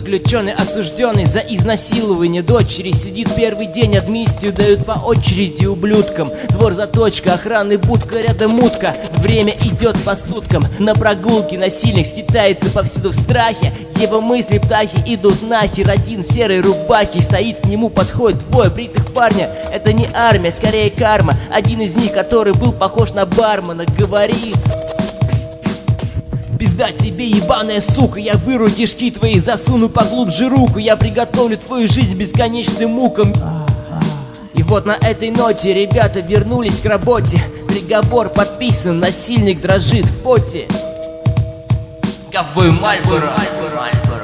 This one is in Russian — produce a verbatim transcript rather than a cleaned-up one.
Заключенный, осужденный за изнасилование дочери, сидит первый день, амнистию дают по очереди ублюдкам. Двор заточка, охранный будка, рядом утка. Время идет по суткам. На прогулке насильник скитается повсюду в страхе. Его мысли птахи идут нахер. Один в серой рубахе стоит, к нему подходит двое бритых парня. Это не армия, скорее карма. Один из них, который был похож на бармена, говорит: пизда тебе, ебаная сука, я выру кишки твои, засуну поглубже руку, я приготовлю твою жизнь бесконечным мукам. И вот на этой ноте ребята вернулись к работе. Приговор подписан, насильник дрожит в поте. Ковбой Мальборо.